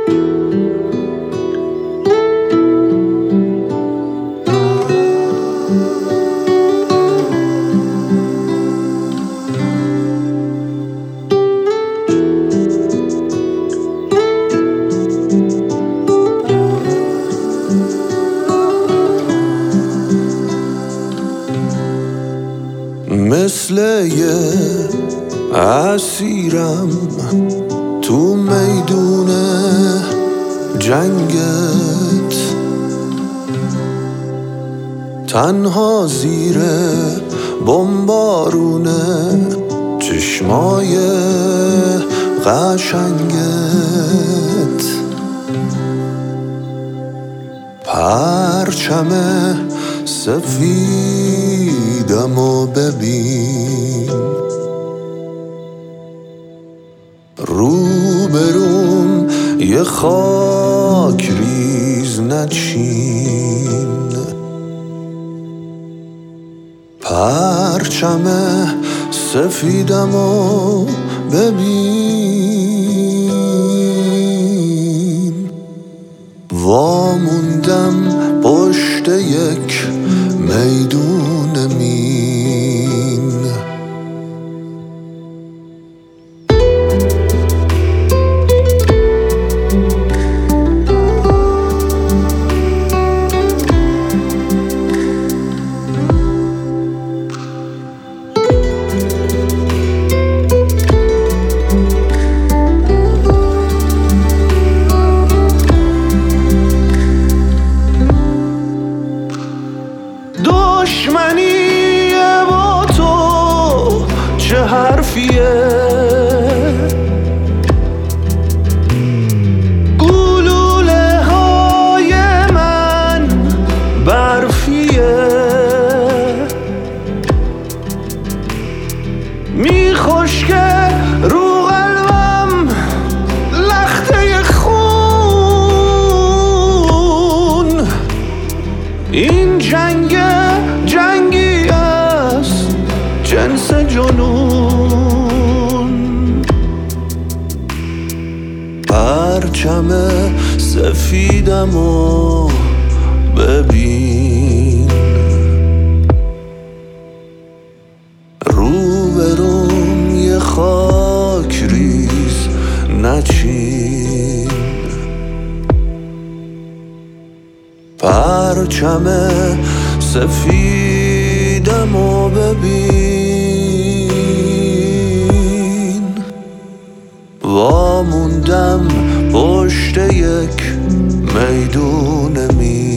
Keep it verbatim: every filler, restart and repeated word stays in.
مثل یه اسیرم تو میدون جنگت، تنها زیر بمبارون چشمای قشنگت. پرچم سفیدمو ببین، روبروم یه خاک ریز نچین. پرچم سفیدمو ببین، واموندم پشت یک میدون مین. دشمنی با تو چه حرفیه؟ گلوله های من برفیه، میخشکه رو قلبم لخته خون. این جنگ جنگی است جنس جنون. پرچم سفیدمو ببین، روبروم یه خاک ریز نچین. پرچم سفیدمو ببین، واموندم پشت یک میدون می.